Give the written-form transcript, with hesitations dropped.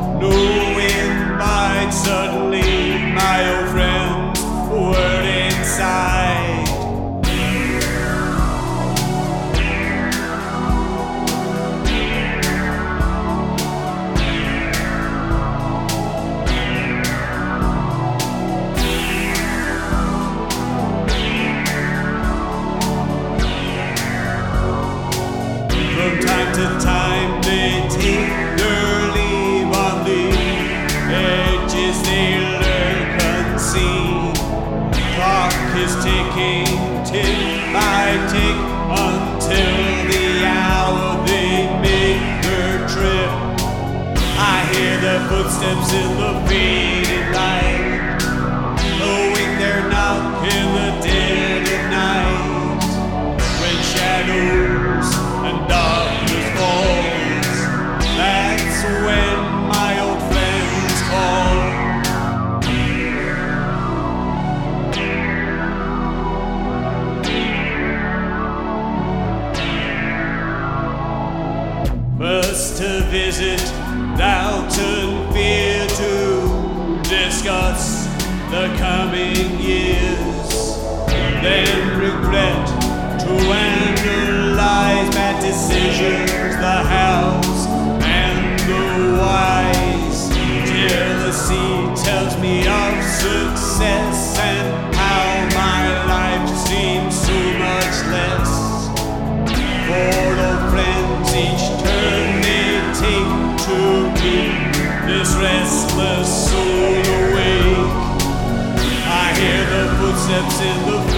No wind bites suddenly, my old friend's word inside. From time to time they take their leave on the edges, they lurk unseen. Clock is ticking, tick by tick, until the hour they make their trip. I hear their footsteps in the fading light, knowing they're not in the dead of night. When shadows and darkness falls, that's when my old friends call. First to visit Downton Fear to discuss the coming years, then regret to analyze bad decisions, the house and the wise. Jealousy tells me of success and how my life seems so much less. For old friends, each turn they take to keep this restless soul awake. I hear the footsteps in the